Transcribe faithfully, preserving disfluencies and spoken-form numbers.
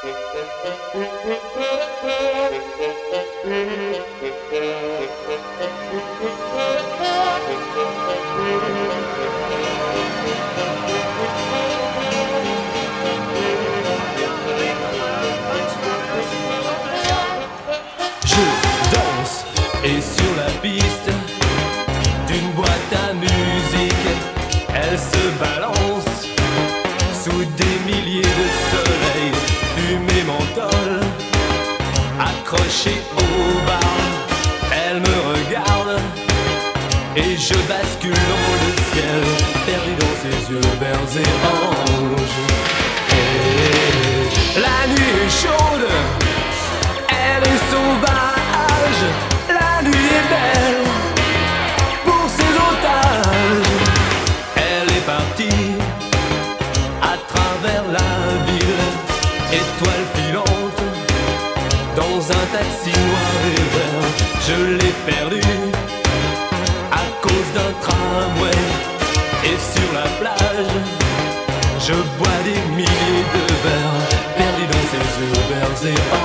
Et sur la piste d'une boîte à musique, elle se balance sous des milliers de soleils, fumée menthol, accrochée au bar. Elle me regarde et je bascule dans le ciel, perdu dans ses yeux verts et oranges. Et la nuit est chaude, elle est sauvage. La nuit est belle pour ses otages. Elle est partie à travers la ville, étoile filante dans un taxi noir et vert. Je l'ai perdue à cause d'un tramway. Et sur la plage, je bois des milliers de verres, perdu dans ses yeux verts et oranges.